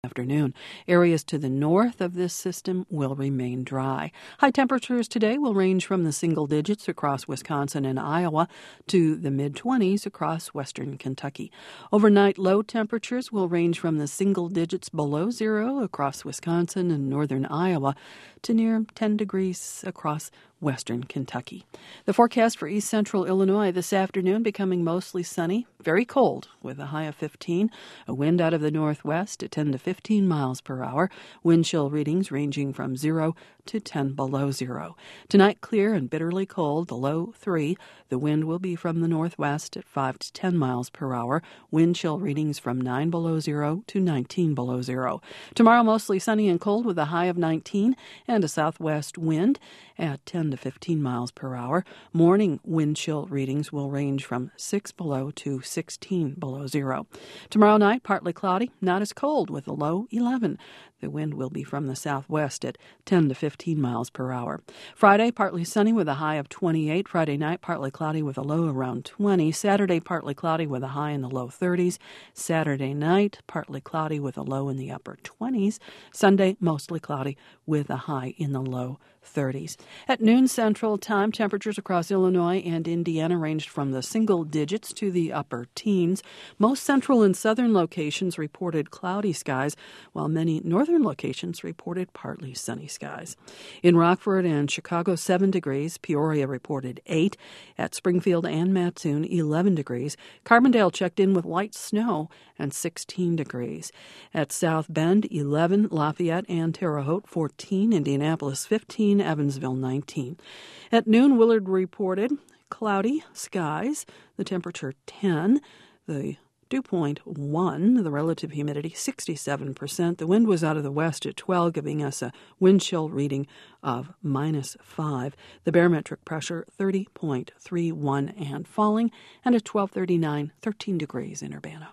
Afternoon. Areas to the north of this system will remain dry. High temperatures today will range from the single digits across Wisconsin and Iowa to the mid-20s across western Kentucky. Overnight low temperatures will range from the single digits below zero across Wisconsin and northern Iowa to near 10 degrees across western Kentucky. The forecast for east central Illinois this afternoon becoming mostly sunny, very cold with a high of 15, a wind out of the northwest at 10 to 15 miles per hour, wind chill readings ranging from 0 to 10 below zero. Tonight clear and bitterly cold, the low 3. The wind will be from the northwest at 5 to 10 miles per hour, wind chill readings from 9 below zero to 19 below zero. Tomorrow mostly sunny and cold with a high of 19 and a southwest wind at 10 to 15 miles per hour. Morning wind chill readings will range from 6 below to 16 below zero. Tomorrow night, partly cloudy, not as cold with a low 11. The wind will be from the southwest at 10 to 15 miles per hour. Friday, partly sunny with a high of 28. Friday night, partly cloudy with a low around 20. Saturday, partly cloudy with a high in the low 30s. Saturday night, partly cloudy with a low in the upper 20s. Sunday, mostly cloudy with a high in the low 30s. At noon Central Time, temperatures across Illinois and Indiana ranged from the single digits to the upper teens. Most central and southern locations reported cloudy skies, while many northern locations reported partly sunny skies. In Rockford and Chicago, 7 degrees. Peoria reported 8. At Springfield and Mattoon, 11 degrees. Carbondale checked in with light snow and 16 degrees. At South Bend, 11. Lafayette and Terre Haute, 14. Indianapolis, 15. Evansville, 19. At noon, Willard reported cloudy skies, the temperature 10, the dew point 1, the relative humidity 67%. The wind was out of the west at 12, giving us a wind chill reading of -5. The barometric pressure 30.31 and falling, and at 12:39, 13 degrees in Urbana.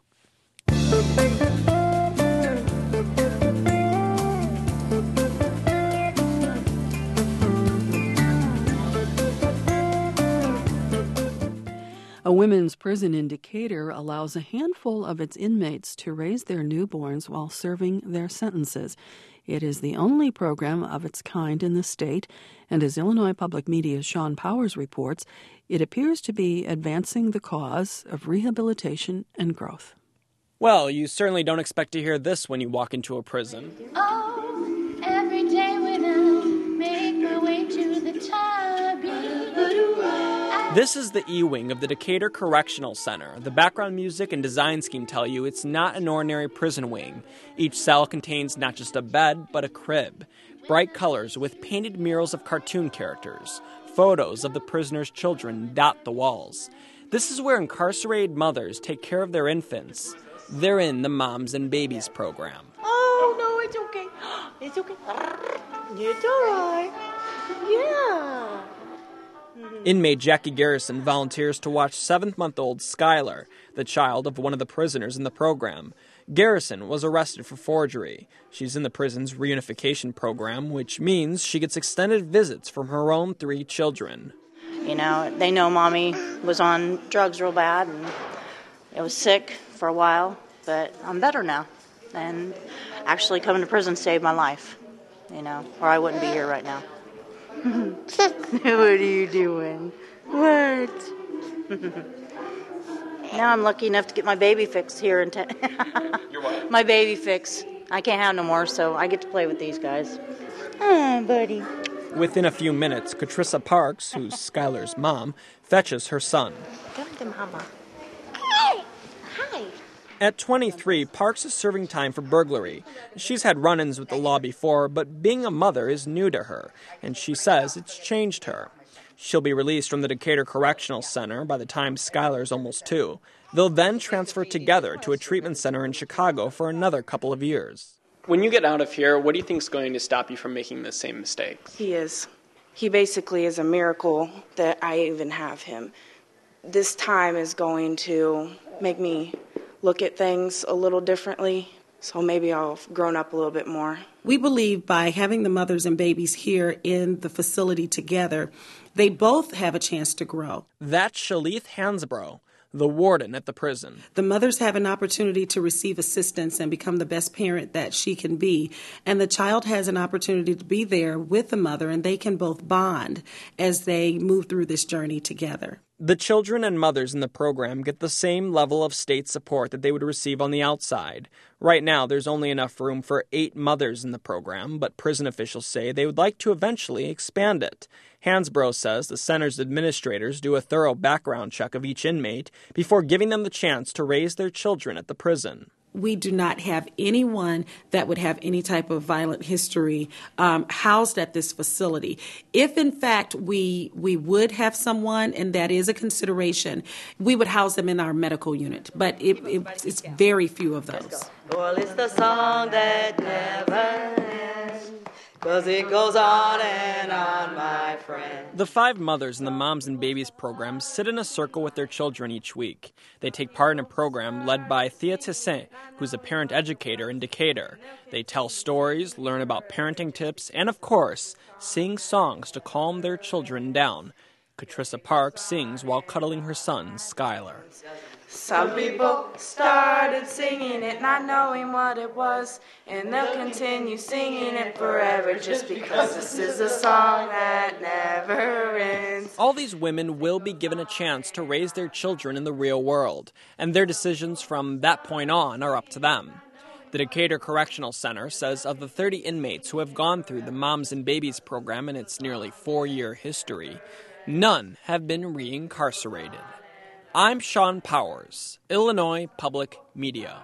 A women's prison in Decatur allows a handful of its inmates to raise their newborns while serving their sentences. It is the only program of its kind in the state, and as Illinois Public Media's Sean Powers reports, it appears to be advancing the cause of rehabilitation and growth. Well, you certainly don't expect to hear this when you walk into a prison. Oh, every day when I make my way to the top. This is the E-Wing of the Decatur Correctional Center. The background music and design scheme tell you it's not an ordinary prison wing. Each cell contains not just a bed, but a crib. Bright colors with painted murals of cartoon characters. Photos of the prisoners' children dot the walls. This is where incarcerated mothers take care of their infants. They're in the Moms and Babies program. Oh, no, it's okay. It's okay. It's all right. Yeah. Inmate Jackie Garrison volunteers to watch 7-month-old Skylar, the child of one of the prisoners in the program. Garrison was arrested for forgery. She's in the prison's reunification program, which means she gets extended visits from her own 3 children. You know, they know Mommy was on drugs real bad, and I was sick for a while, but I'm better now. And actually coming to prison saved my life, you know, or I wouldn't be here right now. What are you doing? What? Now I'm lucky enough to get my baby fix here in town. Your what? My baby fix. I can't have no more, so I get to play with these guys. Oh, buddy. Within a few minutes, Katrissa Parks, who's Skylar's mom, fetches her son. Come to Mama. Hi. Hi. At 23, Parks is serving time for burglary. She's had run-ins with the law before, but being a mother is new to her, and she says it's changed her. She'll be released from the Decatur Correctional Center by the time Skylar's almost 2. They'll then transfer together to a treatment center in Chicago for another couple of years. When you get out of here, what do you think is going to stop you from making the same mistakes? He is. He basically is a miracle that I even have him. This time is going to make me look at things a little differently, so maybe I'll have grown up a little bit more. We believe by having the mothers and babies here in the facility together, they both have a chance to grow. That's Shalith Hansbrough. the warden at the prison. The mothers have an opportunity to receive assistance and become the best parent that she can be. And the child has an opportunity to be there with the mother, and they can both bond as they move through this journey together. The children and mothers in the program get the same level of state support that they would receive on the outside. Right now, there's only enough room for 8 mothers in the program, but prison officials say they would like to eventually expand it. Hansbrough says the center's administrators do a thorough background check of each inmate before giving them the chance to raise their children at the prison. We do not have anyone that would have any type of violent history housed at this facility. If, in fact, we would have someone, and that is a consideration, we would house them in our medical unit. But it's very few of those. Well, it's the song that never ends, 'cause it goes on and on, my friend. The 5 mothers in the Moms and Babies program sit in a circle with their children each week. They take part in a program led by Thea Tessin, who's a parent educator in Decatur. They tell stories, learn about parenting tips, and of course, sing songs to calm their children down. Katrissa Park sings while cuddling her son, Skylar. Some people started singing it, not knowing what it was, and they'll continue singing it forever just because this is a song that never ends. All these women will be given a chance to raise their children in the real world, and their decisions from that point on are up to them. The Decatur Correctional Center says of the 30 inmates who have gone through the Moms and Babies program in its nearly 4-year history, none have been reincarcerated. I'm Sean Powers, Illinois Public Media.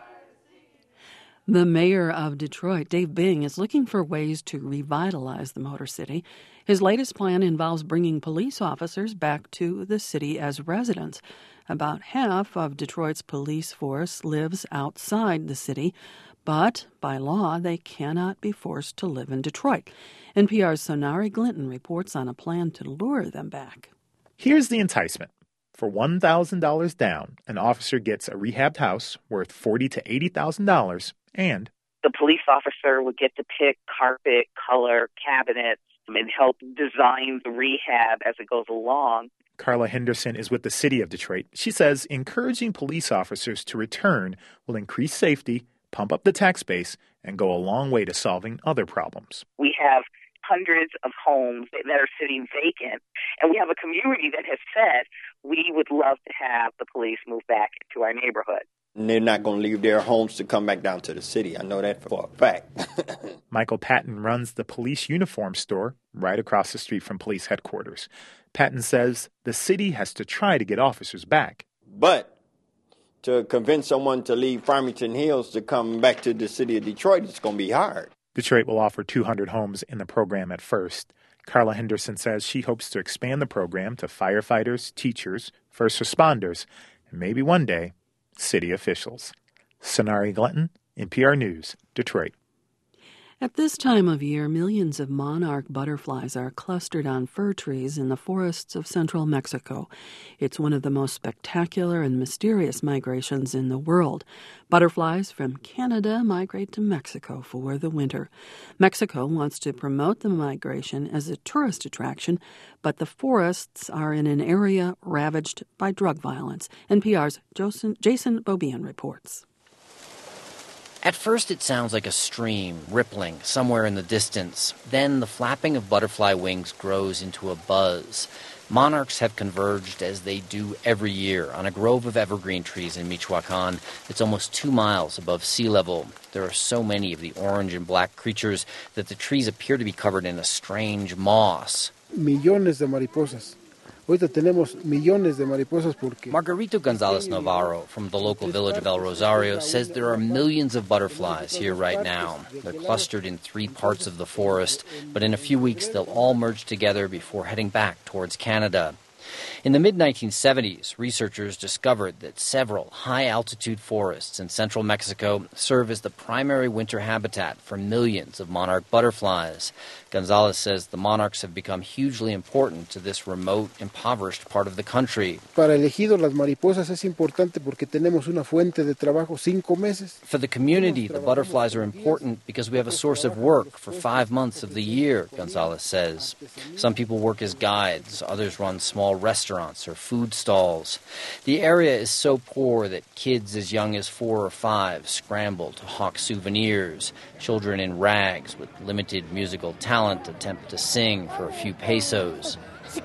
The mayor of Detroit, Dave Bing, is looking for ways to revitalize the Motor City. His latest plan involves bringing police officers back to the city as residents. About half of Detroit's police force lives outside the city, but by law they cannot be forced to live in Detroit. NPR's Sonari Glinton reports on a plan to lure them back. Here's the enticement. For $1,000 down, an officer gets a rehabbed house worth $40,000 to $80,000, and the police officer would get to pick carpet, color, cabinets, and help design the rehab as it goes along. Carla Henderson is with the city of Detroit. She says encouraging police officers to return will increase safety, pump up the tax base, and go a long way to solving other problems. We have hundreds of homes that are sitting vacant, and we have a community that has said we would love to have the police move back into our neighborhood. And they're not going to leave their homes to come back down to the city. I know that for a fact. Michael Patton runs the police uniform store right across the street from police headquarters. Patton says the city has to try to get officers back. But to convince someone to leave Farmington Hills to come back to the city of Detroit, it's going to be hard. Detroit will offer 200 homes in the program at first. Carla Henderson says she hopes to expand the program to firefighters, teachers, first responders, and maybe one day, city officials. Sonari Glinton, NPR News, Detroit. At this time of year, millions of monarch butterflies are clustered on fir trees in the forests of central Mexico. It's one of the most spectacular and mysterious migrations in the world. Butterflies from Canada migrate to Mexico for the winter. Mexico wants to promote the migration as a tourist attraction, but the forests are in an area ravaged by drug violence. NPR's Jason Beaubien reports. At first it sounds like a stream rippling somewhere in the distance. Then the flapping of butterfly wings grows into a buzz. Monarchs have converged, as they do every year, on a grove of evergreen trees in Michoacan that's almost 2 miles above sea level. There are so many of the orange and black creatures that the trees appear to be covered in a strange moss. Millones de mariposas. Ahorita tenemos millones de mariposas porque... Margarito Gonzalez Navarro from the local village of El Rosario says there are millions of butterflies here right now. They're clustered in 3 parts of the forest, but in a few weeks they'll all merge together before heading back towards Canada. In the mid-1970s, researchers discovered that several high-altitude forests in central Mexico serve as the primary winter habitat for millions of monarch butterflies. Gonzalez says the monarchs have become hugely important to this remote, impoverished part of the country. Para el ejido, las mariposas es importante porque tenemos una fuente de trabajo 5 meses. For the community, the butterflies are important because we have a source of work for 5 months of the year, Gonzalez says. Some people work as guides, others run small small restaurants or food stalls. The area is so poor that kids as young as 4 or 5 scramble to hawk souvenirs. Children in rags with limited musical talent attempt to sing for a few pesos.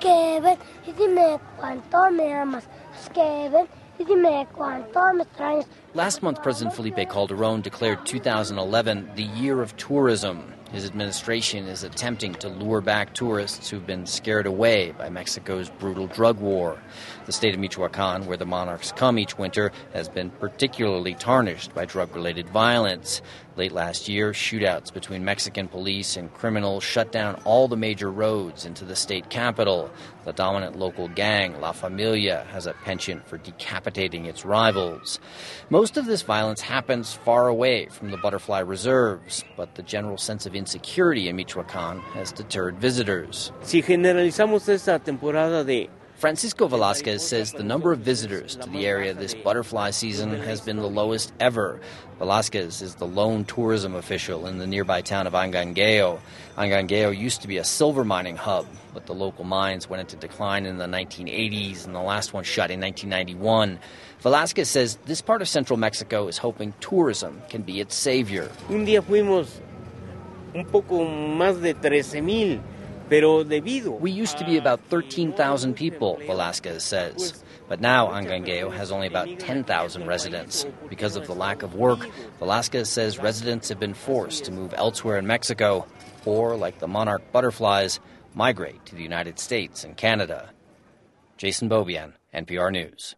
Last month, President Felipe Calderón declared 2011 the year of tourism. His administration is attempting to lure back tourists who've been scared away by Mexico's brutal drug war. The state of Michoacán, where the monarchs come each winter, has been particularly tarnished by drug-related violence. Late last year, shootouts between Mexican police and criminals shut down all the major roads into the state capital. The dominant local gang, La Familia, has a penchant for decapitating its rivals. Most of this violence happens far away from the butterfly reserves, but the general sense of insecurity in Michoacán has deterred visitors. Si generalizamos esta temporada de Francisco Velasquez says the number of visitors to the area this butterfly season has been the lowest ever. Velasquez is the lone tourism official in the nearby town of Angangueo. Angangueo used to be a silver mining hub, but the local mines went into decline in the 1980s, and the last one shut in 1991. Velasquez says this part of central Mexico is hoping tourism can be its savior. Un día fuimos un poco más de 13,000. We used to be about 13,000 people, Velasquez says. But now Angangueo has only about 10,000 residents. Because of the lack of work, Velasquez says residents have been forced to move elsewhere in Mexico or, like the monarch butterflies, migrate to the United States and Canada. Jason Beaubien, NPR News.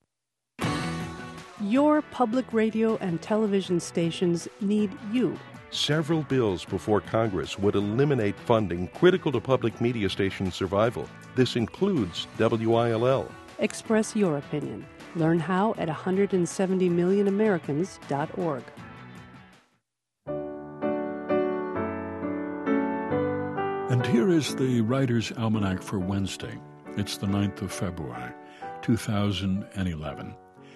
Your public radio and television stations need you. Several bills before Congress would eliminate funding critical to public media station survival. This includes WILL. Express your opinion. Learn how at 170millionamericans.org. And here is the Writer's Almanac for Wednesday. It's the 9th of February, 2011.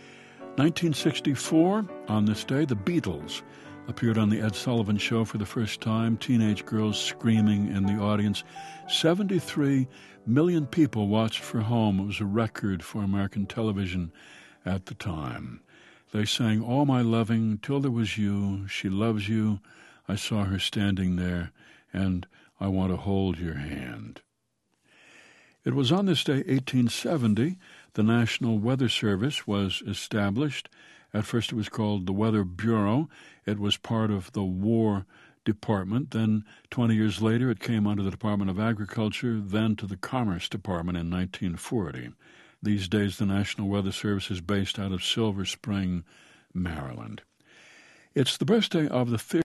1964, on this day, the Beatles appeared on the Ed Sullivan Show for the first time, teenage girls screaming in the audience. 73 million people watched for home. It was a record for American television at the time. They sang All My Loving, Till There Was You, She Loves You, I Saw Her Standing There, and I Want to Hold Your Hand. It was on this day, 1870, the National Weather Service was established. At first it was called the Weather Bureau. It was part of the War Department. Then 20 years later it came under the Department of Agriculture, then to the Commerce Department in 1940. These days the National Weather Service is based out of Silver Spring, Maryland. It's the birthday of the